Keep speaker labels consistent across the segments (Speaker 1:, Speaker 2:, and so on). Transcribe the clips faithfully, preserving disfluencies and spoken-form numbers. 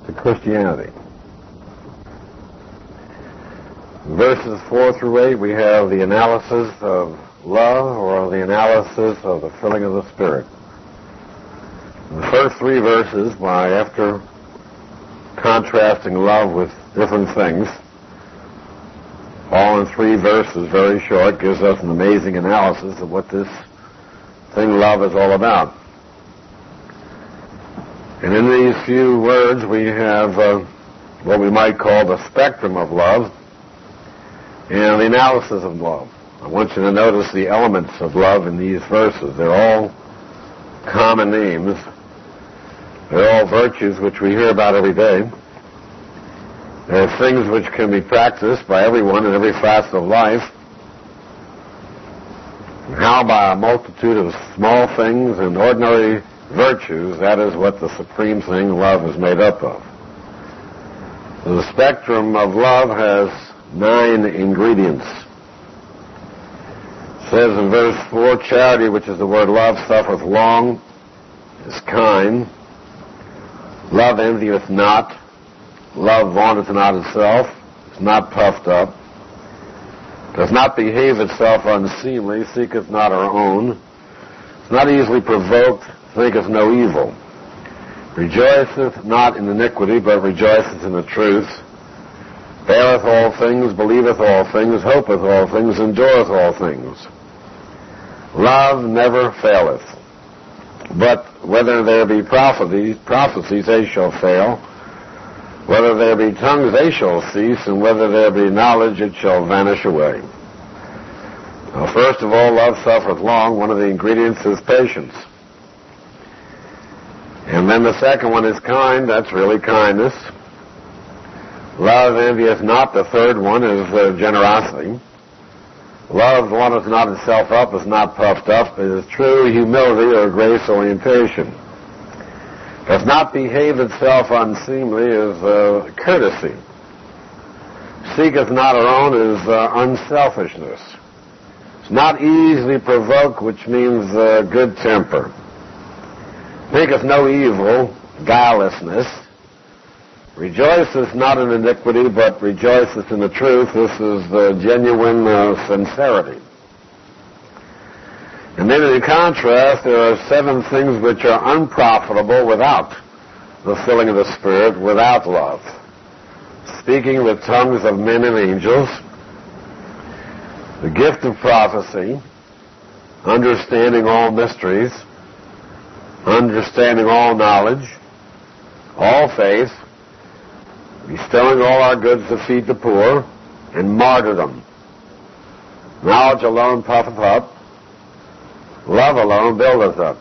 Speaker 1: to Christianity. In verses four through eight, we have the analysis of love, or the analysis of the filling of the Spirit. In the first three verses, by after contrasting love with different things, all in three verses, very short, gives us an amazing analysis of what this thing love is all about. And in these few words, we have uh, what we might call the spectrum of love and the analysis of love. I want you to notice the elements of love in these verses. They're all common names. They're all virtues which we hear about every day. They're things which can be practiced by everyone in every facet of life. And how by a multitude of small things and ordinary virtues, that is what the supreme thing, love, is made up of. So the spectrum of love has nine ingredients. It says in verse four, charity, which is the word love, suffereth long, is kind. Love envieth not. Love vaunteth not itself, is not puffed up, does not behave itself unseemly, seeketh not her own, is not easily provoked, thinketh no evil, rejoiceth not in iniquity, but rejoiceth in the truth, beareth all things, believeth all things, hopeth all things, endureth all things. Love never faileth. But whether there be prophecies, prophecies, they shall fail. Whether there be tongues, they shall cease, and whether there be knowledge, it shall vanish away. Now, first of all, love suffereth long. One of the ingredients is patience. And then the second one is kind. That's really kindness. Love envieth not. The third one is uh, generosity. Love vaunteth not itself up, is not puffed up, is true humility or grace orientation. Does not behave itself unseemly, is uh, courtesy. Seeketh not her own, is uh, unselfishness. It's not easily provoked, which means uh, good temper. Thinketh no evil, guilelessness. Rejoiceth not in iniquity, but rejoiceth in the truth. This is the genuine uh, sincerity. And then in contrast, there are seven things which are unprofitable without the filling of the Spirit, without love. Speaking with tongues of men and angels, the gift of prophecy, understanding all mysteries, understanding all knowledge, all faith, bestowing all our goods to feed the poor, and martyrdom. Knowledge alone puffeth up, love alone buildeth up.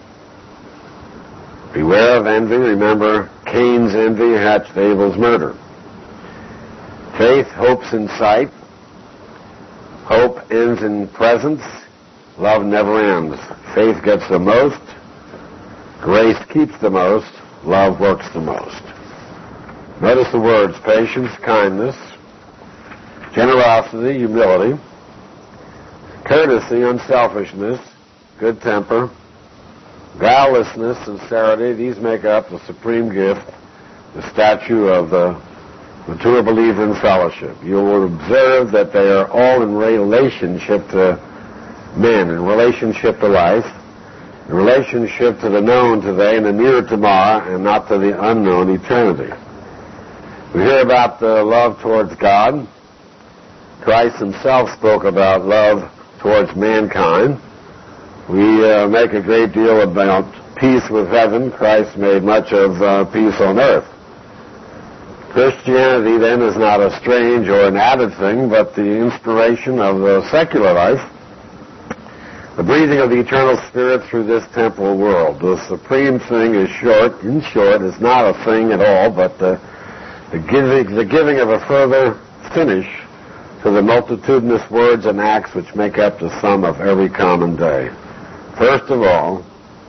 Speaker 1: Beware of envy. Remember, Cain's envy hatched Abel's murder. Faith hopes in sight. Hope ends in presence. Love never ends. Faith gets the most. Grace keeps the most. Love works the most. Notice the words: patience, kindness, generosity, humility, courtesy, unselfishness, good temper, guilelessness, sincerity. These make up the supreme gift, the statue of the mature believer in fellowship. You will observe that they are all in relationship to men, in relationship to life, in relationship to the known today and the near tomorrow, and not to the unknown eternity. We hear about the love towards God. Christ himself spoke about love towards mankind. We uh, make a great deal about peace with heaven. Christ made much of uh, peace on earth. Christianity, then, is not a strange or an added thing, but the inspiration of the secular life, the breathing of the eternal Spirit through this temporal world. The supreme thing is short, in short, is not a thing at all, but the, the, giving, the giving of a further finish to the multitudinous words and acts which make up the sum of every common day. First of all,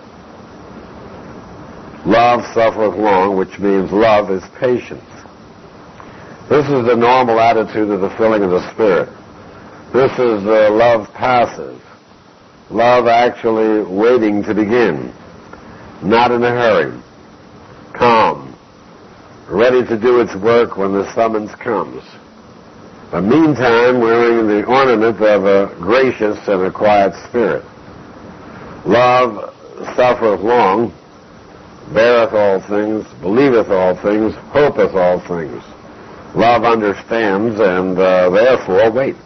Speaker 1: love suffereth long, which means love is patience. This is the normal attitude of the filling of the Spirit. This is the love passive. Love actually waiting to begin. Not in a hurry. Calm. ready to do its work when the summons comes. But meantime, wearing the ornament of a gracious and a quiet spirit. Love suffereth long, beareth all things, believeth all things, hopeth all things. Love understands and uh, therefore waits,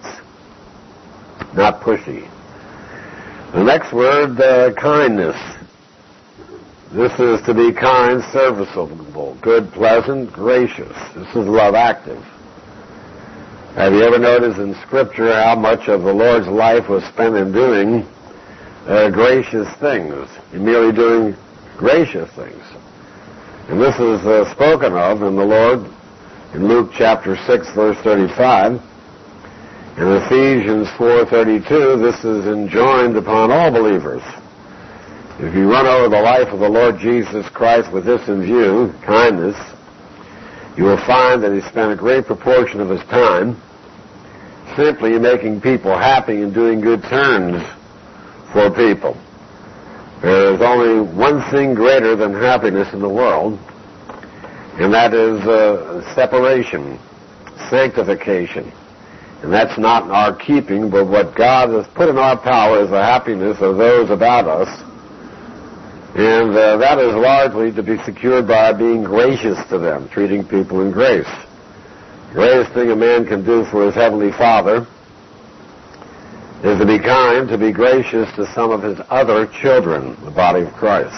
Speaker 1: not pushy. The next word, uh, kindness. This is to be kind, serviceable, good, pleasant, gracious. This is love active. Have you ever noticed in Scripture how much of the Lord's life was spent in doing uh, gracious things, in merely doing gracious things? And this is uh, spoken of in the Lord in Luke chapter six, verse thirty-five. In Ephesians four thirty-two, this is enjoined upon all believers. If you run over the life of the Lord Jesus Christ with this in view, kindness, you will find that he spent a great proportion of his time simply making people happy and doing good turns for people. There is only one thing greater than happiness in the world, and that is uh, separation, sanctification. And that's not in our keeping, but what God has put in our power is the happiness of those about us. And uh, that is largely to be secured by being gracious to them, treating people in grace. The greatest thing a man can do for his Heavenly Father is to be kind, to be gracious to some of his other children, the body of Christ.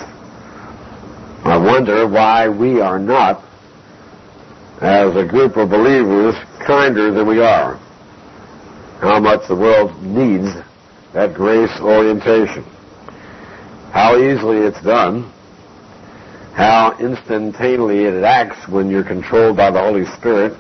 Speaker 1: I wonder why we are not, as a group of believers, kinder than we are. How much the world needs that grace orientation. How easily it's done. How instantaneously it acts when you're controlled by the Holy Spirit.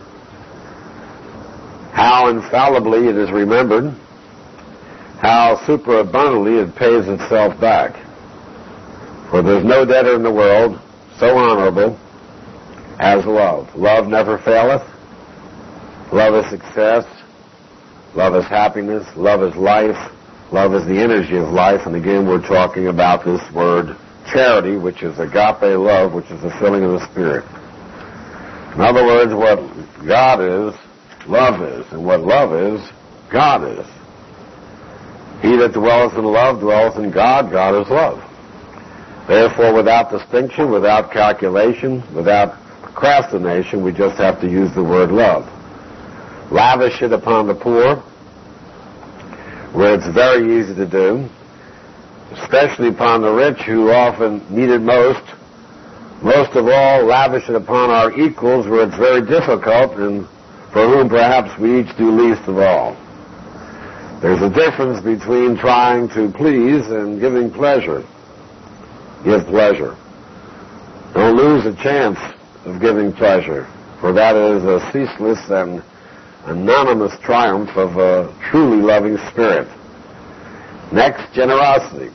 Speaker 1: How infallibly it is remembered. How superabundantly it pays itself back. For there's no debtor in the world so honorable as love. Love never faileth. Love is success. Love is happiness. Love is life. Love is the energy of life. And again, we're talking about this word charity, which is agape love, which is the filling of the Spirit. In other words, what God is, love is. And what love is, God is. He that dwelleth in love dwelleth in God. God is love. Therefore, without distinction, without calculation, without procrastination, we just have to use the word love. Lavish it upon the poor, where it's very easy to do, especially upon the rich who often need it most. Most of all, lavish it upon our equals, where it's very difficult and for whom perhaps we each do least of all. There's a difference between trying to please and giving pleasure. Give pleasure. Don't lose a chance of giving pleasure, for that is a ceaseless and anonymous triumph of a truly loving spirit. Next, generosity.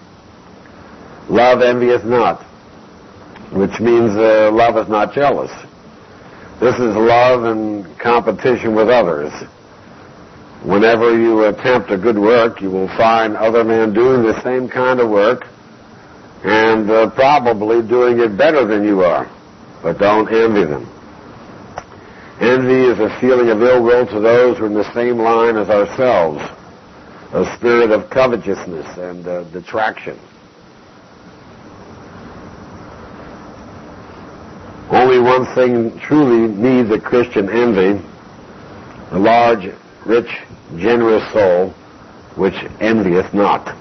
Speaker 1: Love envieth not, which means uh, love is not jealous. This is love in competition with others. Whenever you attempt a good work, you will find other men doing the same kind of work and uh, probably doing it better than you are, but don't envy them. Envy is a feeling of ill will to those who are in the same line as ourselves, a spirit of covetousness and uh, detraction. Only one thing truly needs a Christian envy, a large, rich, generous soul, which envieth not.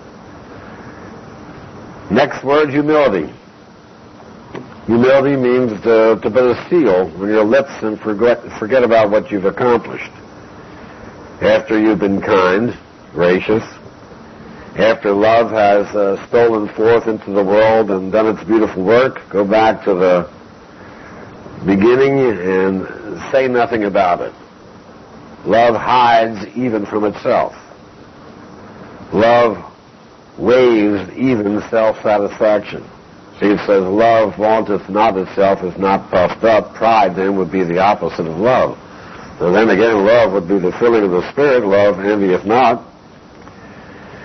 Speaker 1: Next word, humility. Humility means to, to put a seal on your lips and forget, forget about what you've accomplished. After you've been kind, gracious, after love has uh, stolen forth into the world and done its beautiful work, go back to the beginning and say nothing about it. Love hides even from itself. Love waives even self-satisfaction. See, it says, love vaunteth not itself, is not puffed up. Pride, then, would be the opposite of love. So then again, love would be the filling of the Spirit. Love envieth not,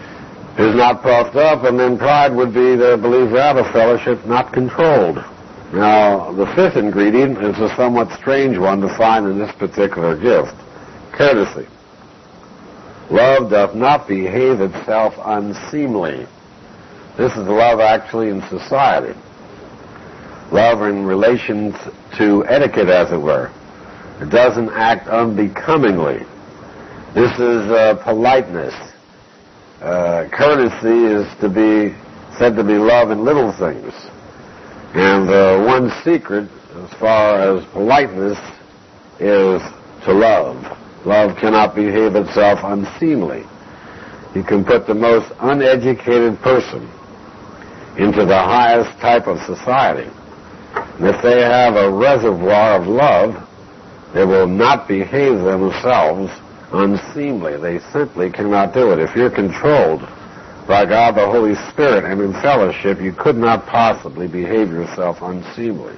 Speaker 1: is not puffed up. And then pride would be the believer out of fellowship, not controlled. Now, the fifth ingredient is a somewhat strange one to find in this particular gift: courtesy. Love doth not behave itself unseemly. This is love actually in society. Love in relation to etiquette, as it were. It doesn't act unbecomingly. This is uh, politeness. Uh, courtesy is to be said to be love in little things. And uh, one secret, as far as politeness, is to love. Love cannot behave itself unseemly. You can put the most uneducated person into the highest type of society, and if they have a reservoir of love, they will not behave themselves unseemly. They simply cannot do it. If you're controlled by God the Holy Spirit and in fellowship, you could not possibly behave yourself unseemly.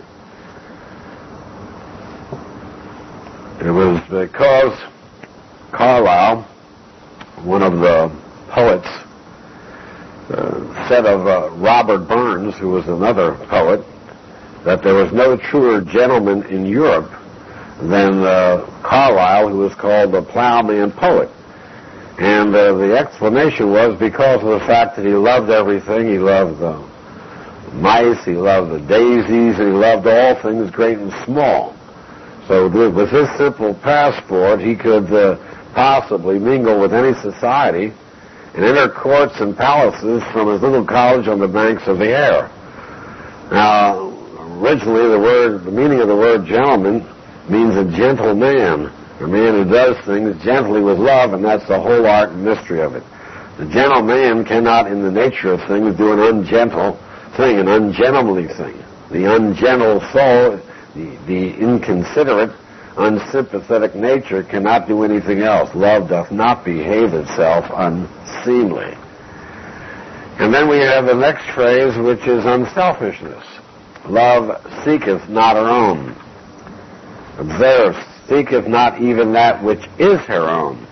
Speaker 1: It was because Carlyle, one of the poets, uh, said of uh, Robert Burns, who was another poet, that there was no truer gentleman in Europe than uh, Carlyle, who was called the plowman poet. And uh, the explanation was because of the fact that he loved everything. He loved the mice, he loved the daisies, and he loved all things great and small. So with his simple passport, he could uh, possibly mingle with any society and enter courts and palaces from his little cottage on the banks of the Aire. Now, originally the word, the meaning of the word gentleman means a gentle man, a man who does things gently with love, and that's the whole art and mystery of it. The gentle man cannot, in the nature of things, do an ungentle thing, an ungentlemanly thing. The ungentle soul, the, the inconsiderate, unsympathetic nature cannot do anything else. Love doth not behave itself unseemly. And then we have the next phrase, which is unselfishness. Love seeketh not her own. Observe, seeketh not even that which is her own.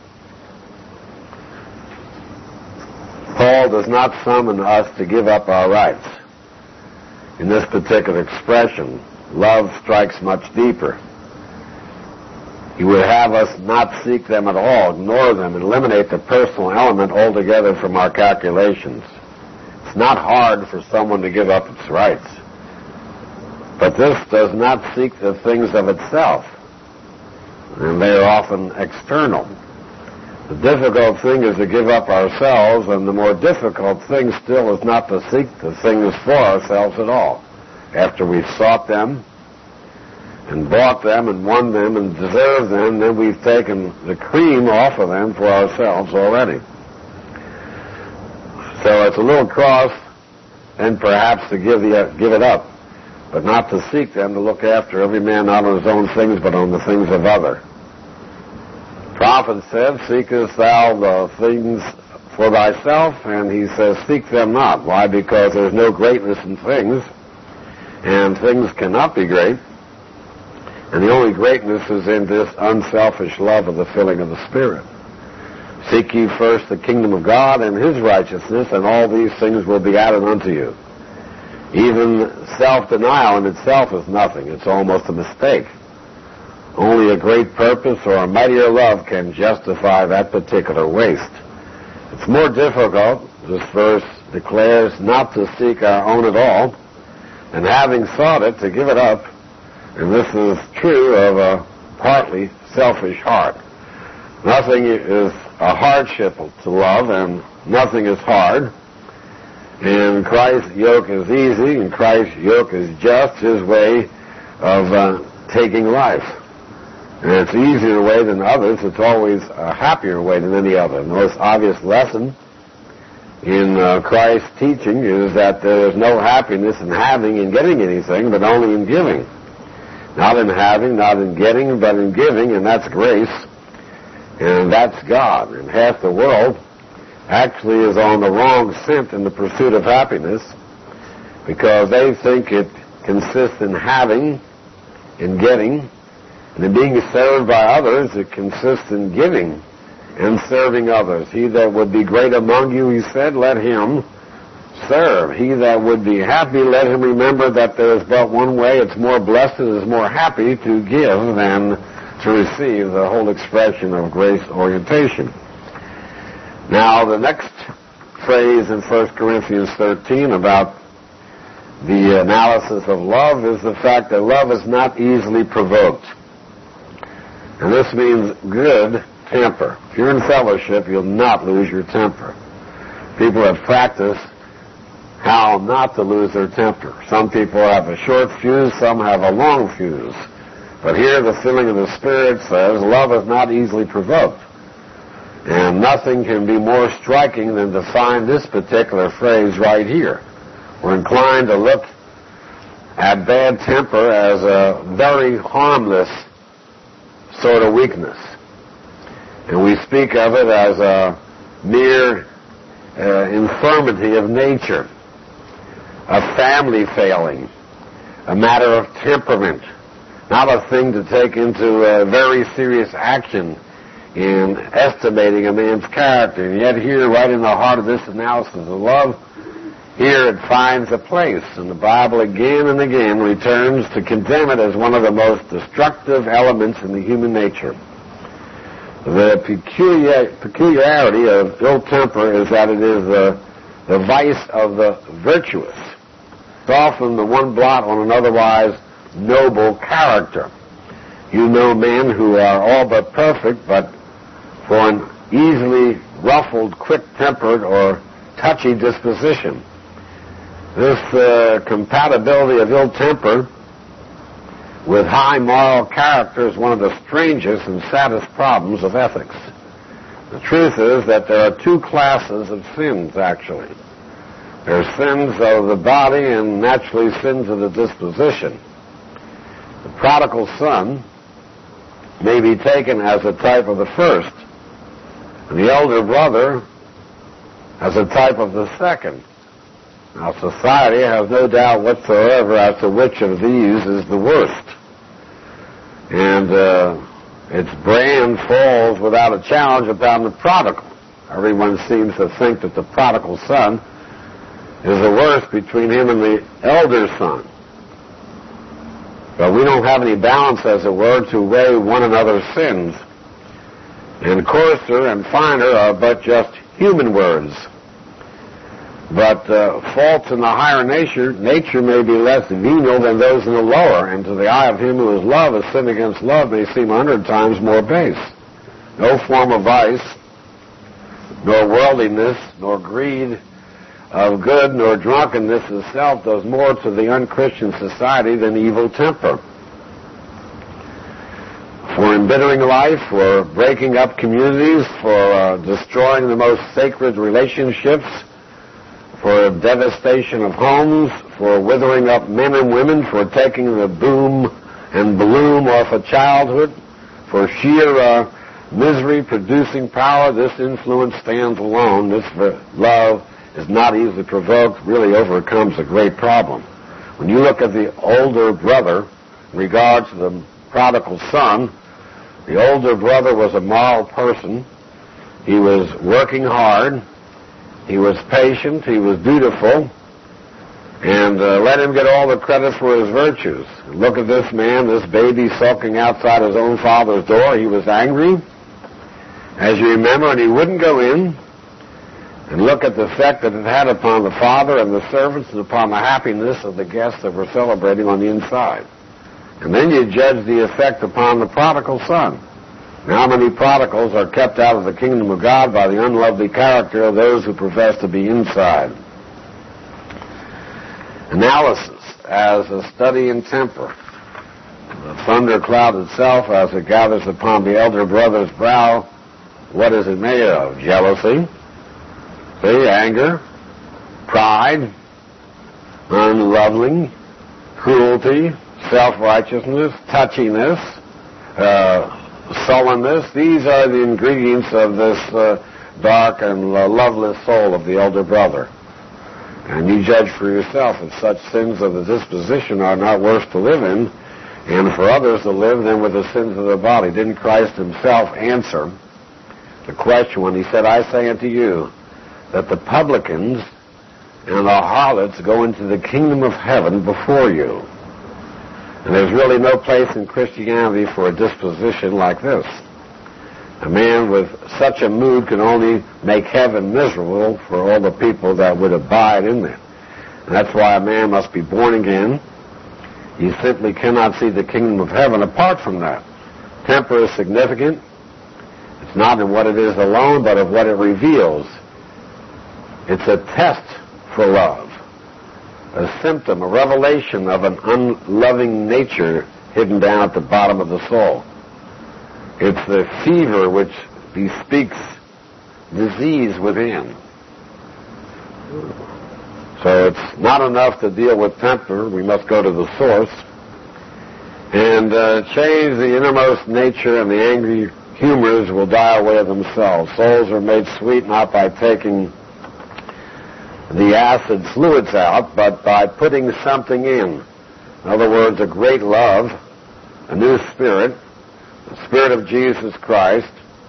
Speaker 1: Paul does not summon us to give up our rights. In this particular expression, love strikes much deeper. He would have us not seek them at all, ignore them, and eliminate the personal element altogether from our calculations. It's not hard for someone to give up its rights. But this does not seek the things of itself, and they are often external. The difficult thing is to give up ourselves, and the more difficult thing still is not to seek the things for ourselves at all. After we've sought them, and bought them, and won them, and deserved them, then we've taken the cream off of them for ourselves already. So it's a little cross, and perhaps to give, the, give it up, but not to seek them, to look after every man not on his own things, but on the things of other. Prophet said, seekest thou the things for thyself? And he says, seek them not. Why? Because there's no greatness in things, and things cannot be great. And the only greatness is in this unselfish love of the filling of the Spirit. Seek ye first the kingdom of God and his righteousness, and all these things will be added unto you. Even self-denial in itself is nothing. It's almost a mistake. Only a great purpose or a mightier love can justify that particular waste. It's more difficult, this verse declares, not to seek our own at all, and having sought it, to give it up. And this is true of a partly selfish heart. Nothing is a hardship to love, and nothing is hard. And Christ's yoke is easy, and Christ's yoke is just, his way of uh, taking life. And it's an easier way than others. It's always a happier way than any other. The most obvious lesson in uh, Christ's teaching is that there is no happiness in having and getting anything, but only in giving. Not in having, not in getting, but in giving, and that's grace, and that's God. And half the world actually is on the wrong scent in the pursuit of happiness, because they think it consists in having, in getting, and in being served by others. It consists in giving and serving others. He that would be great among you, he said, let him serve. He that would be happy, let him remember that there is but one way. It's more blessed, it is more happy to give than to receive, the whole expression of grace orientation. Now, the next phrase in First Corinthians thirteen about the analysis of love is the fact that love is not easily provoked. And this means good temper. If you're in fellowship, you'll not lose your temper. People have practiced how not to lose their temper. Some people have a short fuse, some have a long fuse. But here the filling of the Spirit says love is not easily provoked. And nothing can be more striking than to find this particular phrase right here. We're inclined to look at bad temper as a very harmless sort of weakness. And we speak of it as a mere uh, infirmity of nature, a family failing, a matter of temperament, not a thing to take into uh, very serious action in estimating a man's character. And yet here, right in the heart of this analysis of love, here it finds a place, and the Bible again and again returns to condemn it as one of the most destructive elements in the human nature. The peculiar, peculiarity of ill temper is that it is the, the vice of the virtuous. It's often the one blot on an otherwise noble character. You know men who are all but perfect, but for an easily ruffled, quick-tempered, or touchy disposition. This uh, compatibility of ill temper with high moral character is one of the strangest and saddest problems of ethics. The truth is that there are two classes of sins, actually. There are sins of the body and naturally sins of the disposition. The prodigal son may be taken as a type of the first, and the elder brother as a type of the second. Now, society has no doubt whatsoever as to which of these is the worst. And uh, its brand falls without a challenge upon the prodigal. Everyone seems to think that the prodigal son is the worst between him and the elder son. But we don't have any balance, as it were, to weigh one another's sins. And coarser and finer are but just human words. But uh, faults in the higher nature, nature may be less venial than those in the lower, and to the eye of him who is love, a sin against love may seem a hundred times more base. No form of vice, nor worldliness, nor greed of good, nor drunkenness itself does more to the unchristian society than evil temper. For embittering life, for breaking up communities, for uh, destroying the most sacred relationships, for devastation of homes, for withering up men and women, for taking the boom and bloom off of childhood, for sheer uh, misery-producing power, this influence stands alone. This love is not easily provoked, really overcomes a great problem. When you look at the older brother in regard to the prodigal son, the older brother was a moral person. He was working hard. He was patient, he was dutiful, and uh, let him get all the credit for his virtues. Look at this man, this baby sulking outside his own father's door. He was angry, as you remember, and he wouldn't go in. And look at the effect that it had upon the father and the servants and upon the happiness of the guests that were celebrating on the inside. And then you judge the effect upon the prodigal son. Now, how many prodigals are kept out of the kingdom of God by the unlovely character of those who profess to be inside? Analysis as a study in temper. The thundercloud itself, as it gathers upon the elder brother's brow, what is it made of? Jealousy, see, anger, pride, unloving, cruelty, self-righteousness, touchiness, uh, sullenness. These are the ingredients of this uh, dark and uh, loveless soul of the elder brother. And you judge for yourself if such sins of the disposition are not worse to live in, and for others to live than with the sins of the body. Didn't Christ himself answer the question when he said, I say unto you, that the publicans and the harlots go into the kingdom of heaven before you. And there's really no place in Christianity for a disposition like this. A man with such a mood can only make heaven miserable for all the people that would abide in it. And that's why a man must be born again. He simply cannot see the kingdom of heaven apart from that. Temper is significant. It's not in what it is alone, but of what it reveals. It's a test for love, a symptom, a revelation of an unloving nature hidden down at the bottom of the soul. It's the fever which bespeaks disease within. So it's not enough to deal with temper. We must go to the source and uh, change the innermost nature, and the angry humors will die away of themselves. Souls are made sweet not by taking the acid fluids out, but by putting something in. In other words, a great love, a new spirit, the Spirit of Jesus Christ.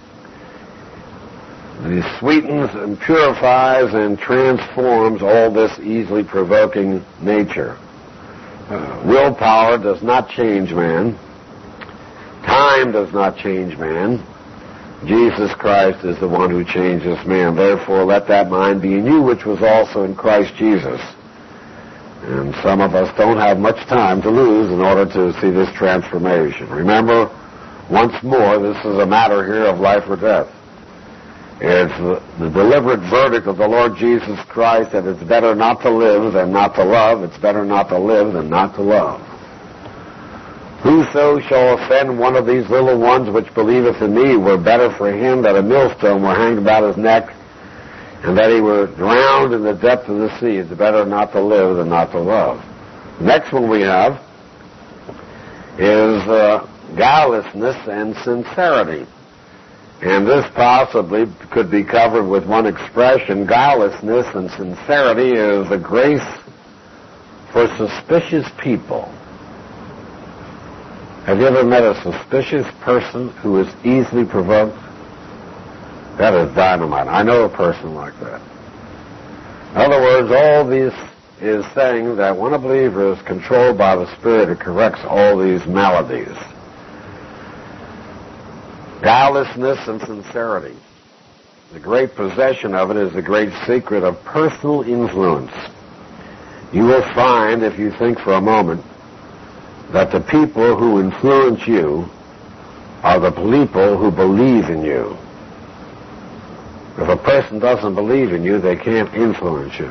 Speaker 1: He sweetens and purifies and transforms all this easily provoking nature. Uh, willpower does not change man. Time does not change man. Jesus Christ is the one who changes man. Therefore, let that mind be in you, which was also in Christ Jesus. And some of us don't have much time to lose in order to see this transformation. Remember, once more, this is a matter here of life or death. It's the, the deliberate verdict of the Lord Jesus Christ that it's better not to live than not to love. It's better not to live than not to love. Whoso shall offend one of these little ones which believeth in me, were better for him that a millstone were hanged about his neck, and that he were drowned in the depth of the sea. It's better not to live than not to love. The next one we have is uh, guilelessness and sincerity. And this possibly could be covered with one expression. Guilelessness and sincerity is the grace for suspicious people. Have you ever met a suspicious person who is easily provoked? That is dynamite. I know a person like that. In other words, all this is saying that when a believer is controlled by the Spirit, it corrects all these maladies. Guilelessness and sincerity. The great possession of it is the great secret of personal influence. You will find, if you think for a moment, that the people who influence you are the people who believe in you. If a person doesn't believe in you, they can't influence you.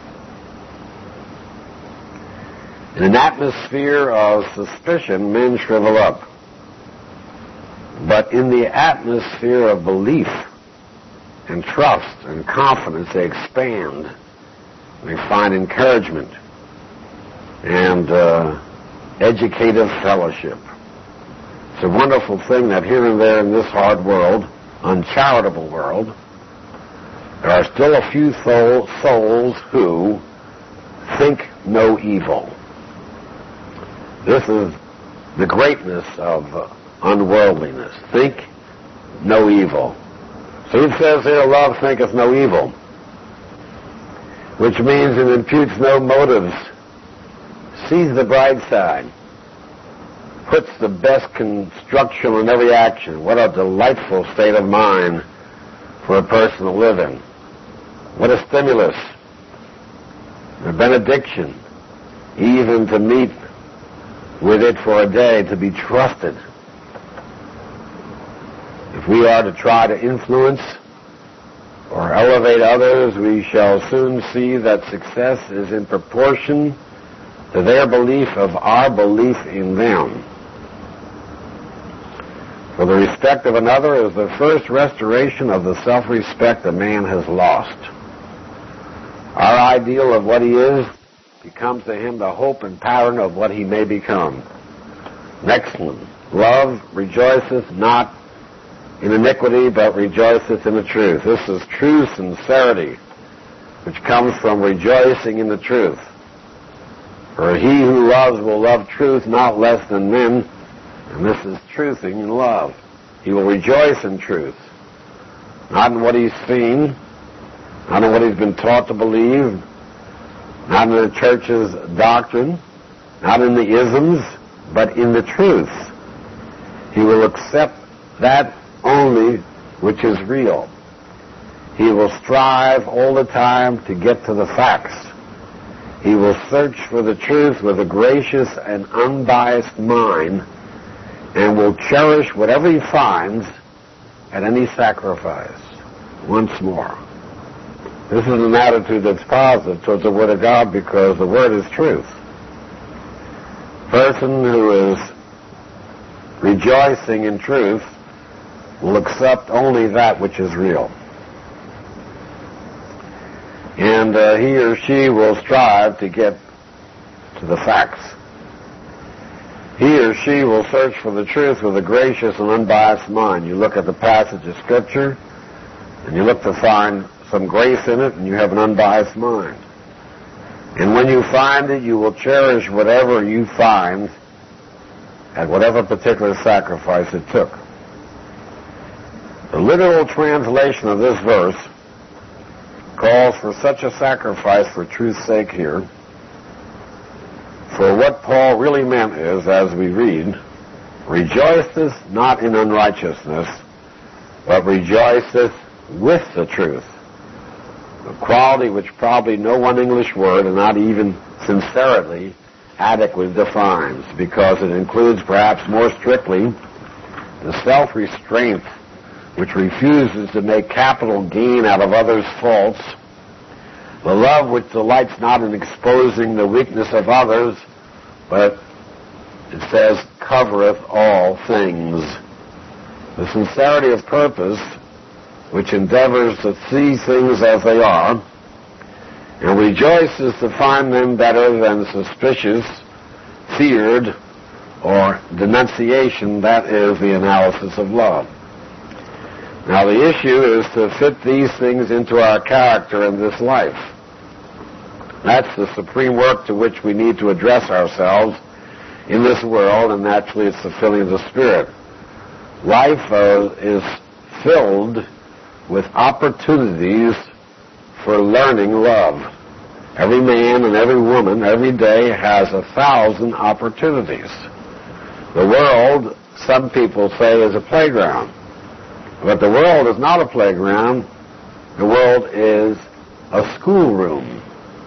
Speaker 1: In an atmosphere of suspicion, men shrivel up. But in the atmosphere of belief and trust and confidence, they expand. They find encouragement and uh, educative fellowship. It's a wonderful thing that here and there in this hard world, uncharitable world, there are still a few soul, souls who think no evil. This is the greatness of uh, unworldliness. Think no evil. So it says here, love thinketh no evil, which means it imputes no motives, sees the bright side, puts the best construction on every action. What a delightful state of mind for a person to live in. What a stimulus, a benediction, even to meet with it for a day, to be trusted. If we are to try to influence or elevate others, we shall soon see that success is in proportion to their belief of our belief in them. For the respect of another is the first restoration of the self-respect a man has lost. Our ideal of what he is becomes to him the hope and pattern of what he may become. Next one. Love rejoiceth not in iniquity, but rejoiceth in the truth. This is true sincerity, which comes from rejoicing in the truth. For he who loves will love truth not less than men, and this is truthing in love. He will rejoice in truth, not in what he's seen, not in what he's been taught to believe, not in the church's doctrine, not in the isms, but in the truth. He will accept that only which is real. He will strive all the time to get to the facts. He will search for the truth with a gracious and unbiased mind, and will cherish whatever he finds at any sacrifice. Once more, this is an attitude that's positive towards the Word of God, because the Word is truth. Person who is rejoicing in truth will accept only that which is real. And uh, he or she will strive to get to the facts. He or she will search for the truth with a gracious and unbiased mind. You look at the passage of Scripture, and you look to find some grace in it, and you have an unbiased mind. And when you find it, you will cherish whatever you find at whatever particular sacrifice it took. The literal translation of this verse calls for such a sacrifice for truth's sake here. For what Paul really meant is, as we read, rejoiceth not in unrighteousness, but rejoiceth with the truth. A quality which probably no one English word, and not even sincerity, adequately defines, because it includes perhaps more strictly the self-restraint which refuses to make capital gain out of others' faults, the love which delights not in exposing the weakness of others, but it says, covereth all things. The sincerity of purpose which endeavors to see things as they are, and rejoices to find them better than suspicious, feared, or denunciation. That is the analysis of love. Now the issue is to fit these things into our character in this life. That's the supreme work to which we need to address ourselves in this world, and naturally it's the filling of the Spirit. Life uh, is filled with opportunities for learning love. Every man and every woman every day has a thousand opportunities. The world, some people say, is a playground. But the world is not a playground. The world is a schoolroom.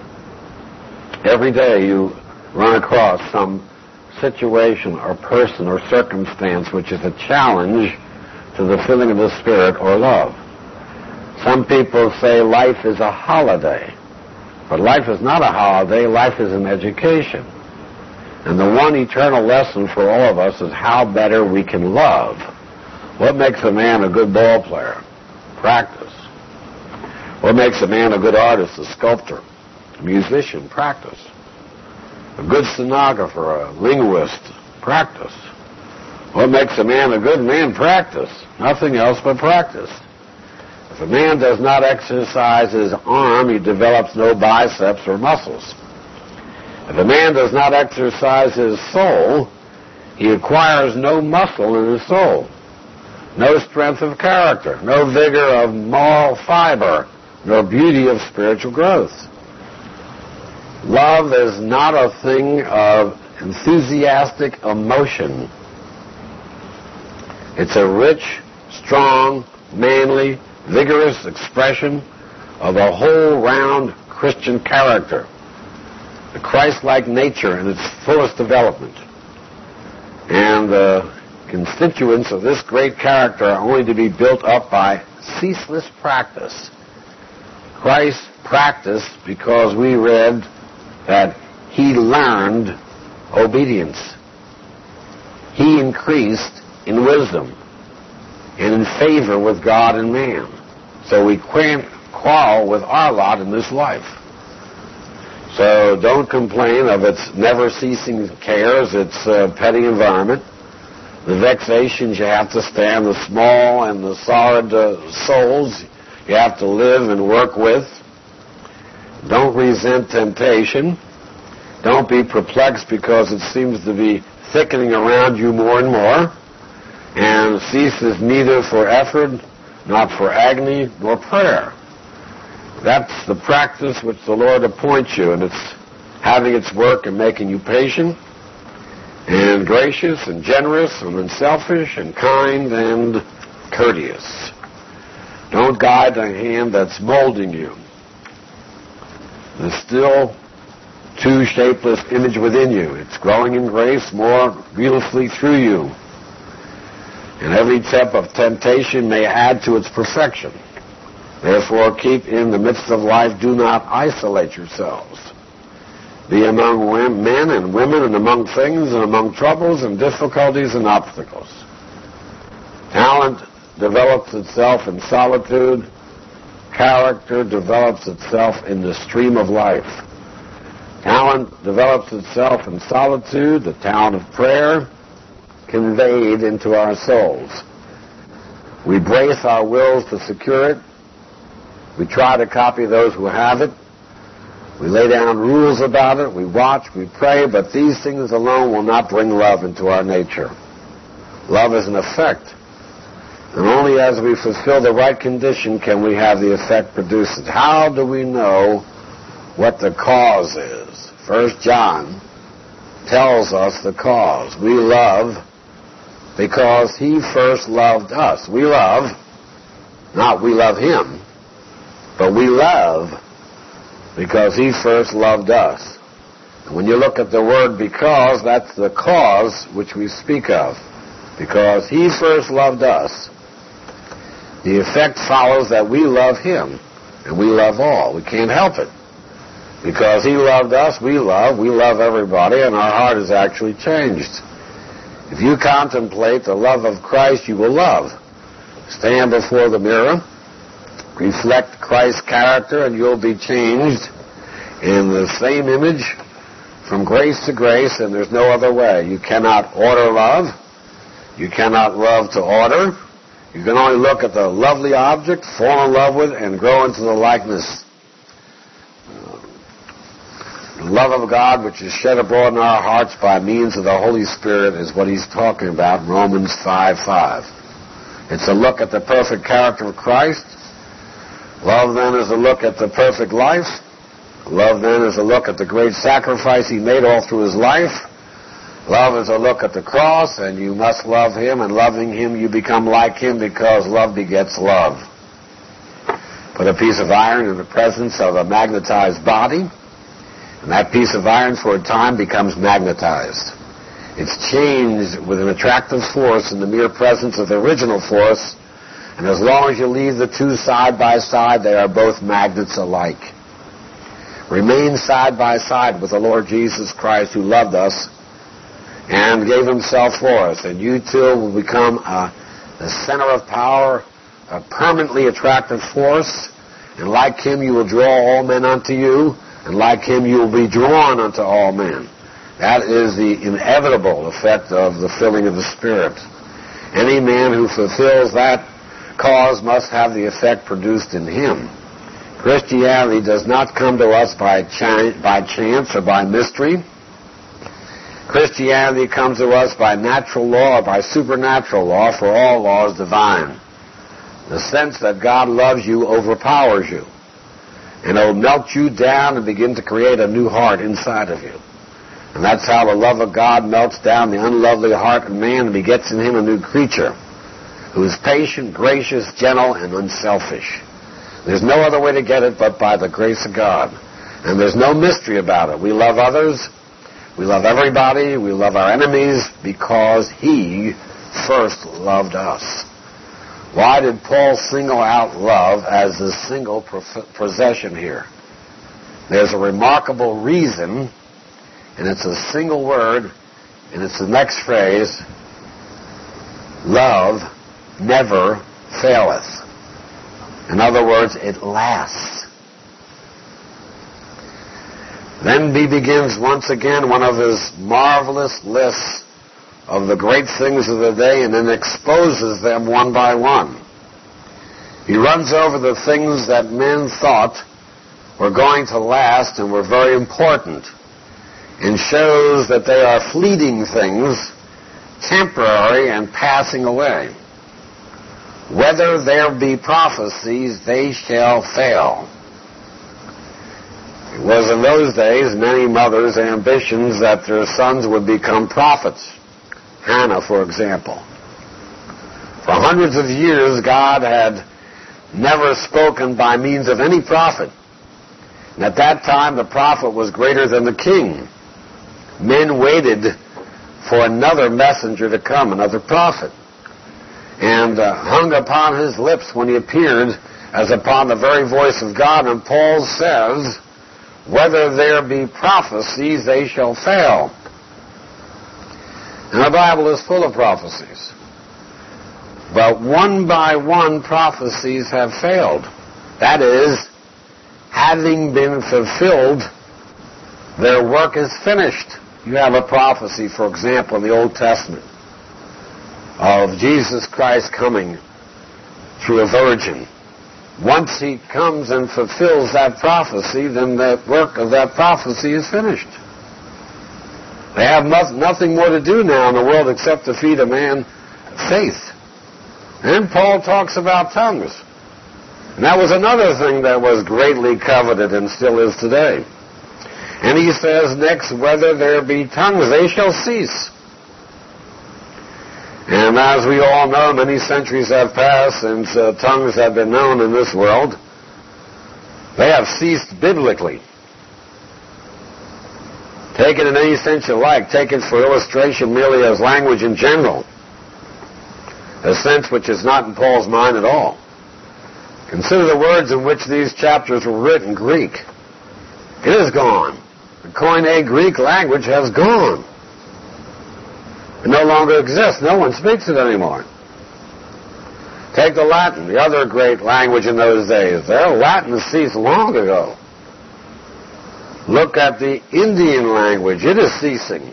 Speaker 1: Every day you run across some situation or person or circumstance which is a challenge to the filling of the Spirit or love. Some people say life is a holiday. But life is not a holiday. Life is an education. And the one eternal lesson for all of us is how better we can love. What makes a man a good ball player? Practice. What makes a man a good artist, a sculptor, a musician? Practice. A good stenographer, a linguist? Practice. What makes a man a good man? Practice. Nothing else but practice. If a man does not exercise his arm, he develops no biceps or muscles. If a man does not exercise his soul, he acquires no muscle in his soul, no strength of character, no vigor of moral fiber, nor beauty of spiritual growth. Love is not a thing of enthusiastic emotion. It's a rich, strong, manly, vigorous expression of a whole-round Christian character, the Christ-like nature in its fullest development. And the constituents of this great character are only to be built up by ceaseless practice. Christ practiced because we read that he learned obedience. He increased in wisdom and in favor with God and man. So we can't quarrel with our lot in this life. So don't complain of its never-ceasing cares, its uh, petty environment, the vexations you have to stand, the small and the sorrowed uh, souls you have to live and work with. Don't resent temptation. Don't be perplexed because it seems to be thickening around you more and more, and ceases neither for effort, not for agony, nor prayer. That's the practice which the Lord appoints you, and it's having its work in making you patient and gracious and generous and unselfish and kind and courteous. Don't guide the hand that's molding you. There's still too shapeless image within you. It's growing in grace more beautifully through you. And every step of temptation may add to its perfection. Therefore, keep in the midst of life. Do not isolate yourselves. Be among men and women and among things and among troubles and difficulties and obstacles. Talent develops itself in solitude. Character develops itself in the stream of life. Talent develops itself in solitude, the talent of prayer conveyed into our souls. We brace our wills to secure it. We try to copy those who have it. We lay down rules about it. We watch, we pray, but these things alone will not bring love into our nature. Love is an effect. And only as we fulfill the right condition can we have the effect produced. How do we know what the cause is? First John tells us the cause. We love because he first loved us. We love, not we love him, but we love because he first loved us. And when you look at the word because, that's the cause which we speak of. Because he first loved us, the effect follows that we love him, and we love all. We can't help it. Because he loved us, we love, we love everybody, and our heart is actually changed. If you contemplate the love of Christ, you will love. Stand before the mirror, reflect Christ's character, and you'll be changed in the same image from grace to grace, and there's no other way. You cannot order love. You cannot love to order. You can only look at the lovely object, fall in love with, and grow into the likeness. The love of God, which is shed abroad in our hearts by means of the Holy Spirit, is what he's talking about in Romans five five. It's a look at the perfect character of Christ. Love, then, is a look at the perfect life. Love, then, is a look at the great sacrifice he made all through his life. Love is a look at the cross, and you must love him, and loving him you become like him because love begets love. Put a piece of iron in the presence of a magnetized body, and that piece of iron for a time becomes magnetized. It's changed with an attractive force in the mere presence of the original force, and as long as you leave the two side by side, they are both magnets alike. Remain side by side with the Lord Jesus Christ, who loved us and gave himself for us, and you too will become a, the center of power, a permanently attractive force, and like him you will draw all men unto you, and like him you will be drawn unto all men. That is the inevitable effect of the filling of the Spirit. Any man who fulfills that cause must have the effect produced in him. Christianity does not come to us by, ch- by chance or by mystery. Christianity comes to us by natural law or by supernatural law, for all law is divine. The sense that God loves you overpowers you, and it will melt you down and begin to create a new heart inside of you. And that's how the love of God melts down the unlovely heart of man and begets in him a new creature who is patient, gracious, gentle, and unselfish. There's no other way to get it but by the grace of God. And there's no mystery about it. We love others. We love everybody. We love our enemies because he first loved us. Why did Paul single out love as the single possession here? There's a remarkable reason, and it's a single word, and it's the next phrase: love never faileth. In other words, it lasts. Then he begins once again one of his marvelous lists of the great things of the day, and then exposes them one by one. He runs over the things that men thought were going to last and were very important, and shows that they are fleeting things, temporary and passing away. Whether there be prophecies, they shall fail. was in those days many mothers' ambitions that their sons would become prophets. Hannah, for example. For hundreds of years, God had never spoken by means of any prophet. And at that time, the prophet was greater than the king. Men waited for another messenger to come, another prophet, and uh, hung upon his lips when he appeared as upon the very voice of God. And Paul says, whether there be prophecies, they shall fail. And the Bible is full of prophecies. But one by one, prophecies have failed. That is, having been fulfilled, their work is finished. You have a prophecy, for example, in the Old Testament of Jesus Christ coming through a virgin. Once he comes and fulfills that prophecy, then the work of that prophecy is finished. They have nothing more to do now in the world except to feed a man faith. And Paul talks about tongues. And that was another thing that was greatly coveted and still is today. And he says next, whether there be tongues, they shall cease. And as we all know, many centuries have passed since uh, tongues have been known in this world. They have ceased biblically. Take it in any sense you like. Take it for illustration merely as language in general. A sense which is not in Paul's mind at all. Consider the words in which these chapters were written, Greek. It is gone. The Koine Greek language has gone. It no longer exists. No one speaks it anymore. Take the Latin, the other great language in those days. Their Latin ceased long ago. Look at the Indian language. It is ceasing.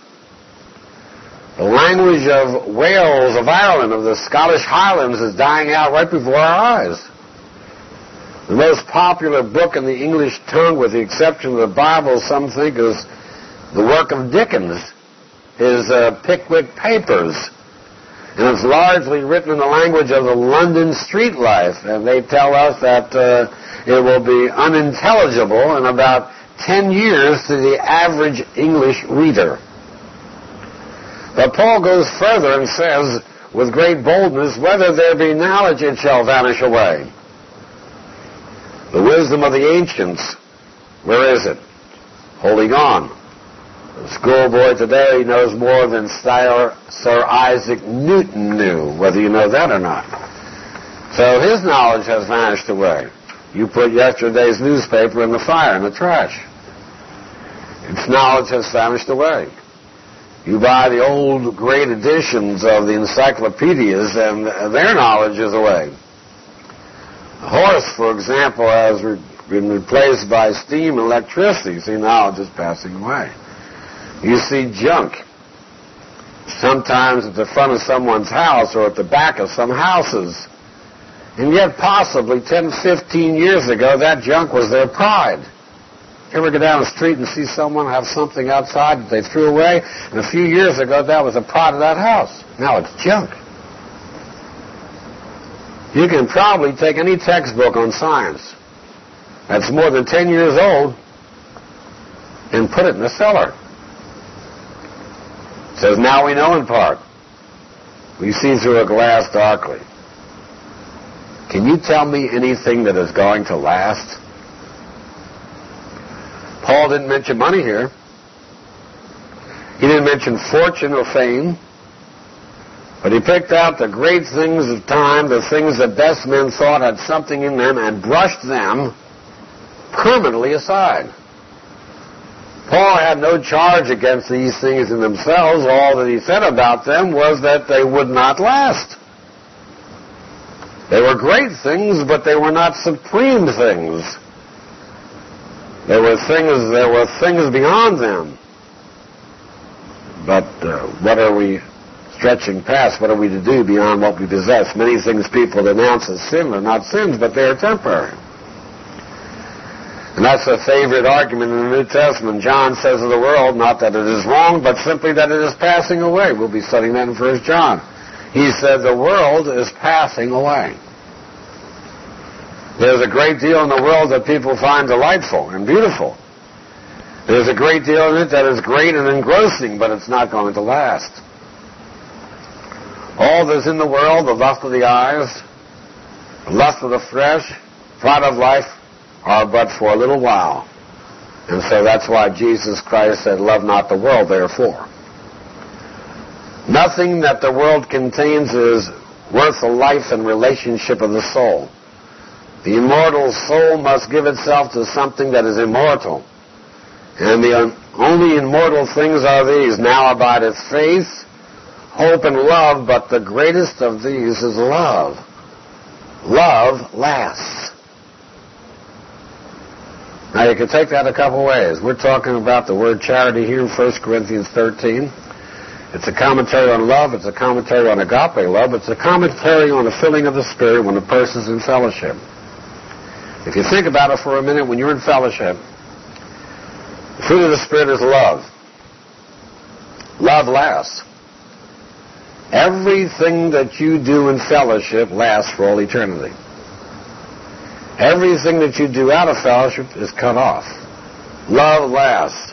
Speaker 1: The language of Wales, of Ireland, of the Scottish Highlands is dying out right before our eyes. The most popular book in the English tongue, with the exception of the Bible, some think is the work of Dickens, his uh, Pickwick Papers. And it's largely written in the language of the London street life. And they tell us that uh, it will be unintelligible in about ten years to the average English reader. But Paul goes further and says, with great boldness, whether there be knowledge, it shall vanish away. The wisdom of the ancients, where is it? Holding on. The schoolboy today knows more than Sir, Sir Isaac Newton knew, whether you know that or not. So his knowledge has vanished away. You put yesterday's newspaper in the fire, in the trash. Its knowledge has vanished away. You buy the old great editions of the encyclopedias, and their knowledge is away. A horse, for example, has re- been replaced by steam and electricity. See, knowledge is passing away. You see junk, sometimes at the front of someone's house or at the back of some houses. And yet possibly ten, fifteen years ago, that junk was their pride. You ever go down the street and see someone have something outside that they threw away? And a few years ago, that was the pride of that house. Now it's junk. You can probably take any textbook on science that's more than ten years old and put it in the cellar. It says, now we know in part. We see through a glass darkly. Can you tell me anything that is going to last? Paul didn't mention money here. He didn't mention fortune or fame. But he picked out the great things of time, the things that best men thought had something in them, and brushed them permanently aside. Paul had no charge against these things in themselves. All that he said about them was that they would not last. They were great things, but they were not supreme things. There were things, there were things beyond them. But uh, what are we stretching past? What are we to do beyond what we possess? Many things people denounce as sin are not sins, but they are temporary. And that's a favorite argument in the New Testament. John says of the world, not that it is wrong, but simply that it is passing away. We'll be studying that in First John. He said the world is passing away. There's a great deal in the world that people find delightful and beautiful. There's a great deal in it that is great and engrossing, but it's not going to last. All that's in the world, the lust of the eyes, the lust of the flesh, pride of life, are but for a little while. And so that's why Jesus Christ said, love not the world, therefore. Nothing that the world contains is worth the life and relationship of the soul. The immortal soul must give itself to something that is immortal. And the only immortal things are these. Now abideth faith, hope, and love, but the greatest of these is love. Love lasts. Now you can take that a couple ways. We're talking about the word charity here in First Corinthians thirteen. It's a commentary on love. It's a commentary on agape love. It's a commentary on the filling of the Spirit when a person's in fellowship. If you think about it for a minute, when you're in fellowship, the fruit of the Spirit is love. Love lasts. Everything that you do in fellowship lasts for all eternity. Everything that you do out of fellowship is cut off. Love lasts.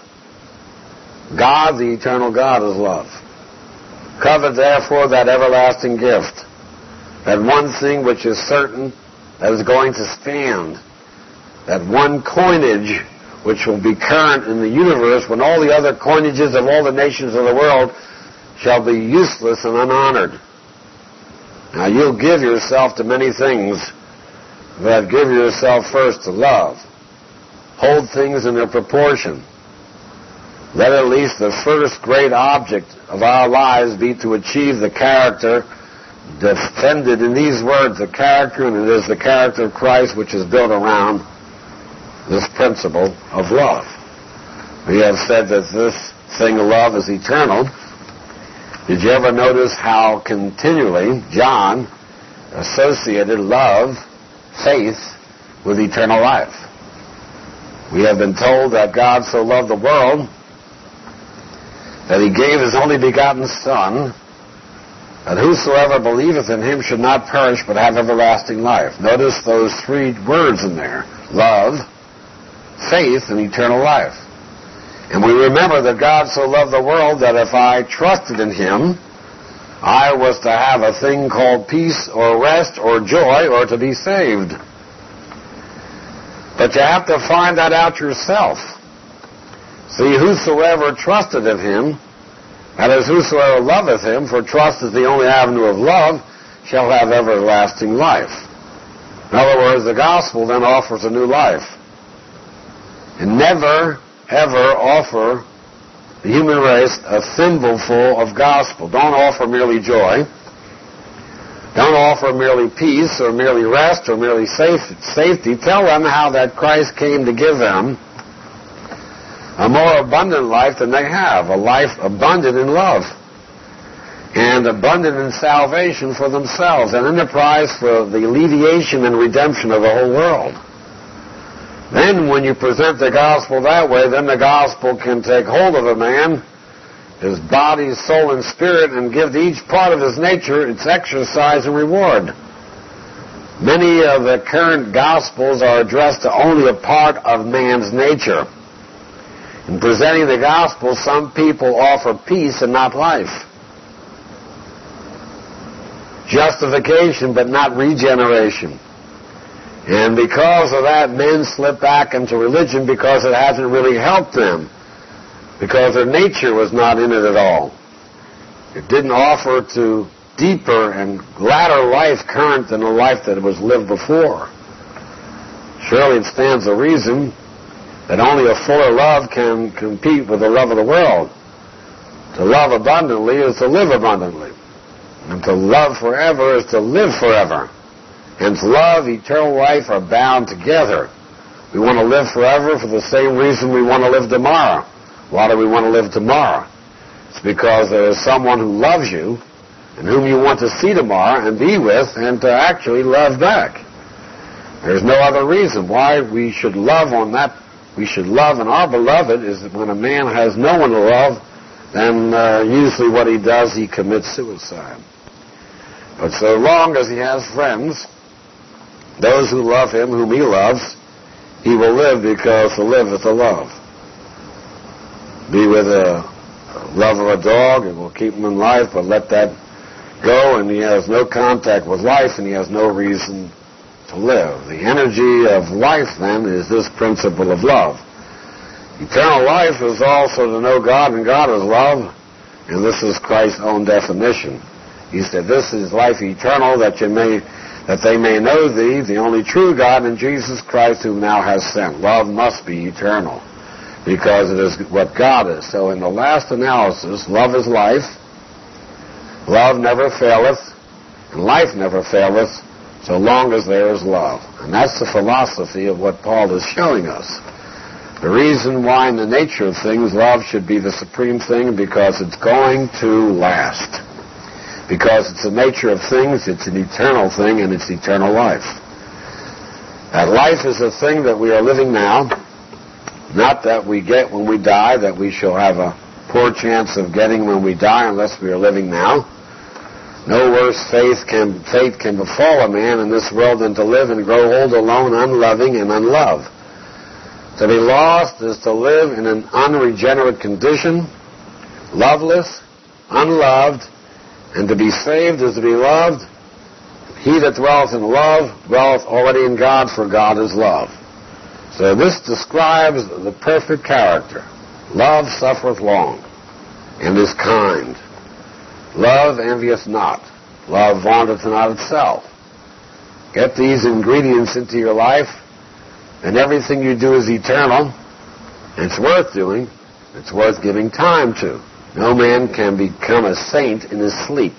Speaker 1: God, the eternal God, is love. Covet therefore that everlasting gift, that one thing which is certain, that is going to stand, that one coinage which will be current in the universe when all the other coinages of all the nations of the world shall be useless and unhonored. Now you'll give yourself to many things, but give yourself first to love. Hold things in their proportion. Let at least the first great object of our lives be to achieve the character defended in these words, the character, and it is the character of Christ which is built around this principle of love. We have said that this thing of love is eternal. Did you ever notice how continually John associated love, faith, with eternal life? We have been told that God so loved the world that he gave his only begotten Son, that whosoever believeth in him should not perish but have everlasting life. Notice those three words in there: love, faith, and eternal life. And we remember that God so loved the world that if I trusted in him, I was to have a thing called peace or rest or joy or to be saved. But you have to find that out yourself. See, whosoever trusted of him, that is, whosoever loveth him, for trust is the only avenue of love, shall have everlasting life. In other words, the gospel then offers a new life. And never, ever offer the human race a thimbleful of gospel. Don't offer merely joy. Don't offer merely peace or merely rest or merely safety. Tell them how that Christ came to give them a more abundant life than they have, a life abundant in love and abundant in salvation for themselves, an enterprise for the alleviation and redemption of the whole world. Then when you present the gospel that way, then the gospel can take hold of a man, his body, soul, and spirit, and give to each part of his nature its exercise and reward. Many of the current gospels are addressed to only a part of man's nature. In presenting the gospel, some people offer peace and not life. Justification, but not regeneration. And because of that, men slip back into religion because it hasn't really helped them, because their nature was not in it at all. It didn't offer to deeper and gladder life current than the life that was lived before. Surely it stands to reason that only a fuller love can compete with the love of the world. To love abundantly is to live abundantly. And to love forever is to live forever. Hence, love, eternal life are bound together. We want to live forever for the same reason we want to live tomorrow. Why do we want to live tomorrow? It's because there is someone who loves you and whom you want to see tomorrow and be with and to actually love back. There's no other reason why we should love on that. We should love, and our beloved is that when a man has no one to love, then uh, usually what he does, he commits suicide. But so long as he has friends, those who love him, whom he loves, he will live, because to live is to love. be with a love of a dog, it will keep him in life, but let that go, and he has no contact with life, and he has no reason to live. The energy of life, then, is this principle of love. Eternal life is also to know God, and God is love, and this is Christ's own definition. He said, this is life eternal, that you may, that they may know thee, the only true God, and Jesus Christ, whom thou hast sent. Love must be eternal, because it is what God is. So in the last analysis, love is life, love never faileth, and life never faileth, so long as there is love. And that's the philosophy of what Paul is showing us. The reason why in the nature of things love should be the supreme thing, because it's going to last. Because it's the nature of things, it's an eternal thing, and it's eternal life. That life is a thing that we are living now, not that we get when we die, that we shall have a poor chance of getting when we die unless we are living now. No worse faith can, fate can befall a man in this world than to live and grow old alone, unloving and unloved. To be lost is to live in an unregenerate condition, loveless, unloved, and to be saved is to be loved. He that dwelleth in love dwelleth already in God, for God is love. So this describes the perfect character. Love suffereth long, and is kind. Love envieth not. Love vaunteth not itself. Get these ingredients into your life, and everything you do is eternal, and it's worth doing. It's worth giving time to. No man can become a saint in his sleep.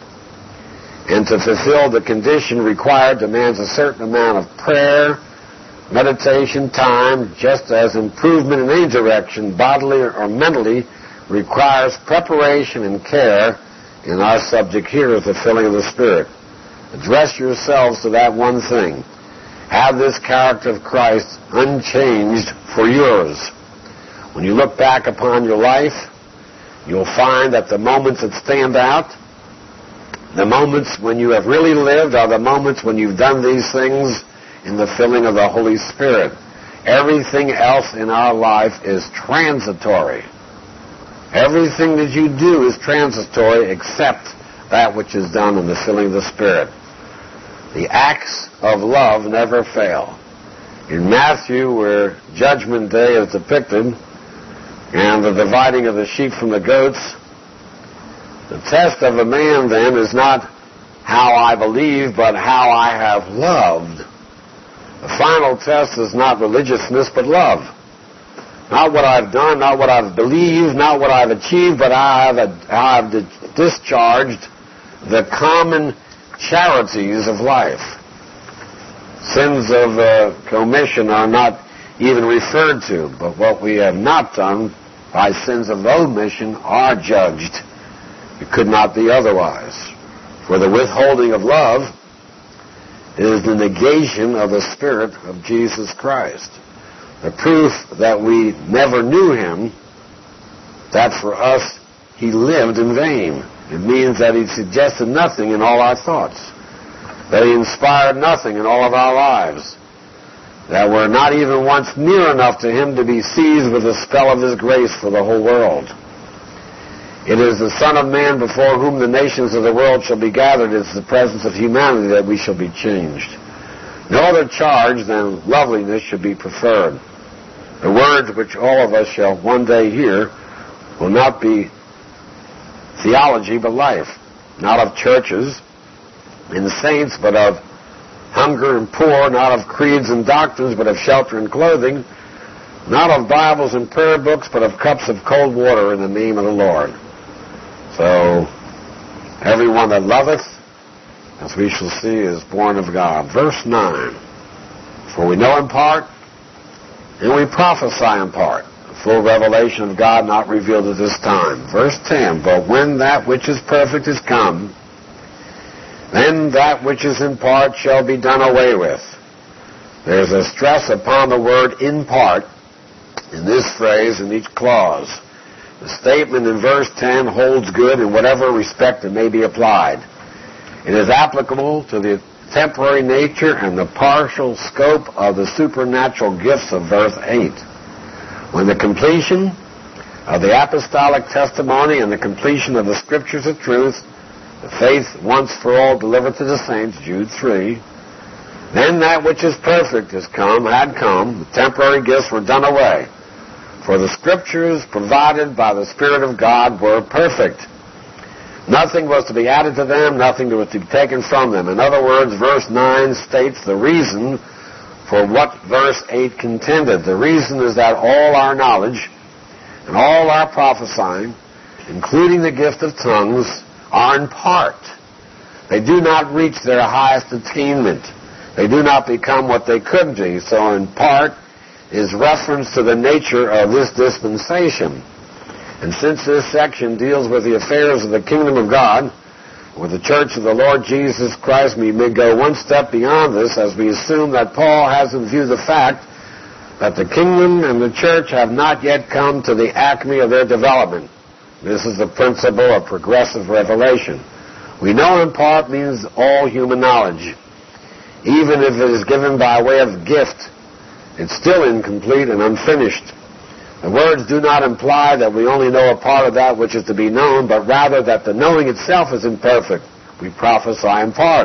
Speaker 1: And to fulfill the condition required demands a certain amount of prayer, meditation, time, just as improvement in any direction, bodily or mentally, requires preparation and care. And our subject here is the filling of the Spirit. Address yourselves to that one thing. Have this character of Christ unchanged for yours. When you look back upon your life, you'll find that the moments that stand out, the moments when you have really lived, are the moments when you've done these things in the filling of the Holy Spirit. Everything else in our life is transitory. Everything that you do is transitory except that which is done in the filling of the Spirit. The acts of love never fail. In Matthew, where Judgment Day is depicted, and the dividing of the sheep from the goats, the test of a man then is not how I believe, but how I have loved. The final test is not religiousness, but love. Not what I've done, not what I've believed, not what I've achieved, but how I've discharged the common charities of life. Sins of uh, commission are not even referred to, but what we have not done by sins of omission are judged. It could not be otherwise. For the withholding of love is the negation of the Spirit of Jesus Christ. The proof that we never knew him, that for us he lived in vain. It means that he suggested nothing in all our thoughts, that he inspired nothing in all of our lives, that we're not even once near enough to him to be seized with the spell of his grace for the whole world. It is the Son of Man before whom the nations of the world shall be gathered. It's the presence of humanity that we shall be changed. No other charge than loveliness should be preferred. The words which all of us shall one day hear will not be theology but life, not of churches and saints, but of hunger and poor, not of creeds and doctrines, but of shelter and clothing, not of Bibles and prayer books, but of cups of cold water in the name of the Lord. So, everyone that loveth, as we shall see, is born of God. Verse nine, for we know in part, and we prophesy in part, the full revelation of God not revealed at this time. Verse ten, but when that which is perfect is come, then that which is in part shall be done away with. There's a stress upon the word in part in this phrase, in each clause. The statement in verse ten holds good in whatever respect it may be applied. It is applicable to the temporary nature and the partial scope of the supernatural gifts of verse eight. When the completion of the apostolic testimony and the completion of the scriptures of truth, the faith once for all delivered to the saints, Jude three. Then that which is perfect is come, had come, the temporary gifts were done away. For the scriptures provided by the Spirit of God were perfect. Nothing was to be added to them, nothing was to be taken from them. In other words, verse nine states the reason for what verse eight contended. The reason is that all our knowledge and all our prophesying, including the gift of tongues, are in part. They do not reach their highest attainment. They do not become what they could be. So in part is reference to the nature of this dispensation. And since this section deals with the affairs of the kingdom of God, with the church of the Lord Jesus Christ, we may go one step beyond this as we assume that Paul has in view the fact that the kingdom and the church have not yet come to the acme of their development. This is the principle of progressive revelation. We know in part means all human knowledge. Even if it is given by way of gift, it's still incomplete and unfinished. The words do not imply that we only know a part of that which is to be known, but rather that the knowing itself is imperfect. We prophesy in part.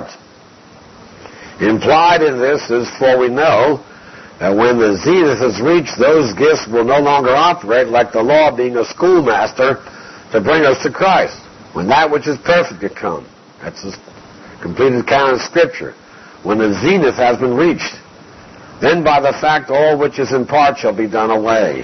Speaker 1: Implied in this is, for we know that when the zenith is reached, those gifts will no longer operate like the law being a schoolmaster to bring us to Christ. When that which is perfect has come. That's the completed canon of Scripture. When the zenith has been reached, then by the fact all which is in part shall be done away.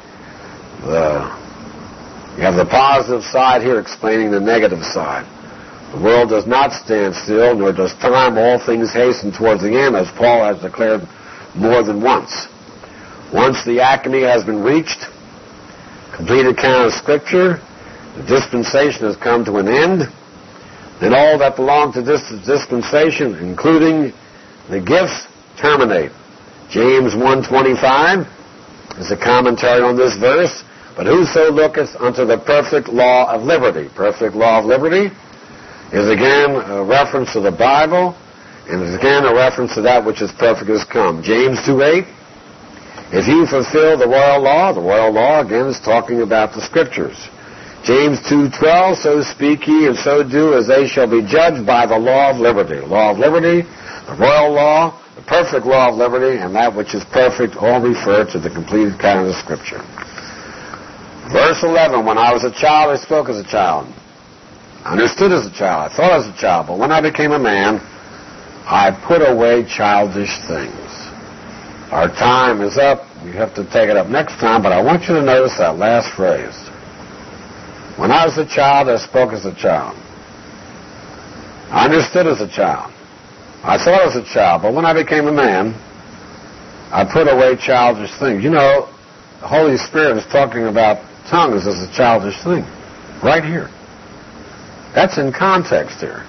Speaker 1: The, you have the positive side here explaining the negative side. The world does not stand still, nor does time. All things hasten towards the end, as Paul has declared more than once. Once the acme has been reached, completed canon of Scripture, the dispensation has come to an end, then all that belong to this dispensation, including the gifts, terminate. James one twenty-five is a commentary on this verse. But whoso looketh unto the perfect law of liberty. Perfect law of liberty is again a reference to the Bible, and is again a reference to that which is perfect has come. James two eight, if you fulfill the royal law, the royal law again is talking about the Scriptures. James two twelve, so speak ye and so do as they shall be judged by the law of liberty. Law of liberty, the royal law, the perfect law of liberty, and that which is perfect all refer to the completed canon of Scripture. Verse eleven, when I was a child, I spoke as a child. I understood as a child. I thought as a child. But when I became a man, I put away childish things. Our time is up. We have to take it up next time, but I want you to notice that last phrase. When I was a child, I spoke as a child. I understood as a child. I thought as a child. But when I became a man, I put away childish things. You know, the Holy Spirit is talking about tongues as a childish thing. Right here. That's in context here.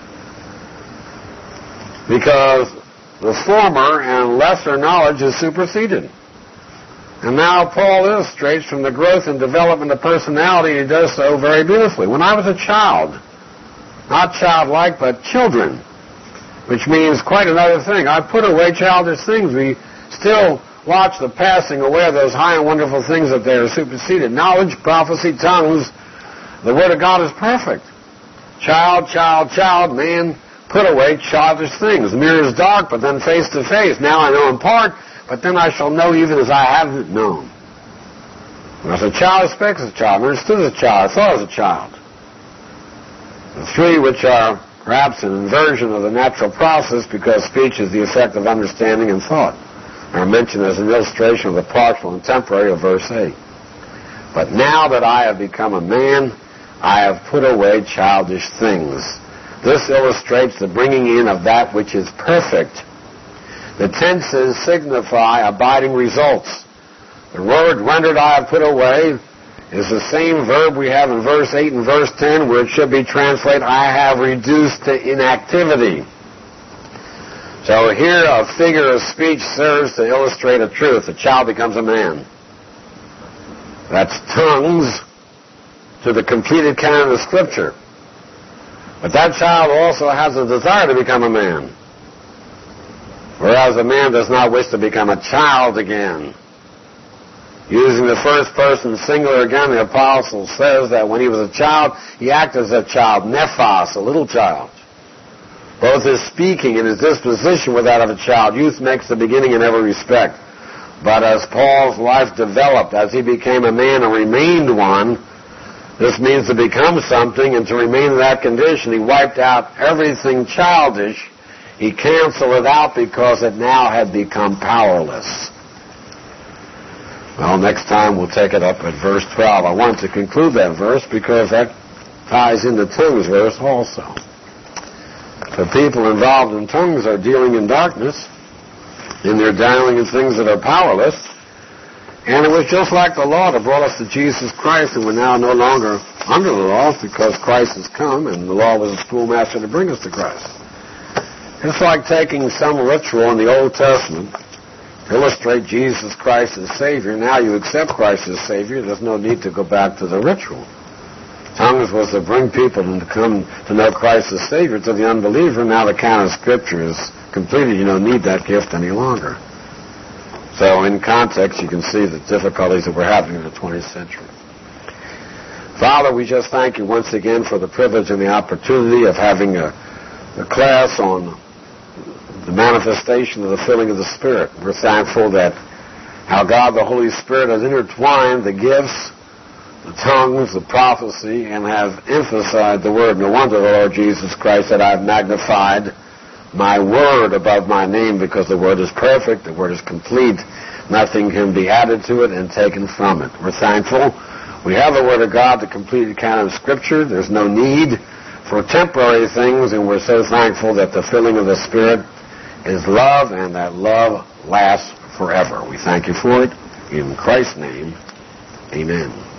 Speaker 1: Because the former and lesser knowledge is superseded. And now Paul illustrates from the growth and development of personality, he does so very beautifully. When I was a child, not childlike, but children, which means quite another thing. I put away childish things. We still watch the passing away of those high and wonderful things that they are superseded. Knowledge, prophecy, tongues. The Word of God is perfect. Child, child, child, man, put away childish things. The mirror is dark, but then face to face. Now I know in part, but then I shall know even as I haven't known. When I was a child, I spake as a child. I understood as a child. I thought as a child. The three which are perhaps an inversion of the natural process, because speech is the effect of understanding and thought, are mentioned as an illustration of the partial and temporary of verse eight. But now that I have become a man, I have put away childish things. This illustrates the bringing in of that which is perfect. The tenses signify abiding results. The word rendered I have put away is the same verb we have in verse eight and verse ten, where it should be translated, I have reduced to inactivity. So here a figure of speech serves to illustrate a truth. A child becomes a man. That's tongues to the completed canon of Scripture. But that child also has a desire to become a man. Whereas a man does not wish to become a child again. Using the first person singular again, the apostle says that when he was a child, he acted as a child, nephos, a little child. Both his speaking and his disposition were that of a child. Youth makes the beginning in every respect. But as Paul's life developed, as he became a man and remained one, this means to become something, and to remain in that condition, he wiped out everything childish. He canceled it out because it now had become powerless. Well, next time we'll take it up at verse twelve. I wanted to conclude that verse because that ties into tongues verse also. The people involved in tongues are dealing in darkness, and they're dealing in things that are powerless. And it was just like the law that brought us to Jesus Christ, and we're now no longer under the law because Christ has come, and the law was a schoolmaster to bring us to Christ. It's like taking some ritual in the Old Testament to illustrate Jesus Christ as Savior. Now you accept Christ as Savior. There's no need to go back to the ritual. Tongues was to bring people to come to know Christ as Savior to the unbeliever. Now the canon of Scripture is completed. You don't need that gift any longer. So in context, you can see the difficulties that were happening in the twentieth century. Father, we just thank you once again for the privilege and the opportunity of having a, a class on the manifestation of the filling of the Spirit. We're thankful that how God the Holy Spirit has intertwined the gifts, the tongues, the prophecy, and have emphasized the Word. No wonder the Lord Jesus Christ said, I've magnified my Word above my name, because the Word is perfect, the Word is complete. Nothing can be added to it and taken from it. We're thankful. We have the Word of God, the completed canon of Scripture. There's no need for temporary things, and we're so thankful that the filling of the Spirit is love, and that love lasts forever. We thank you for it. In Christ's name, amen.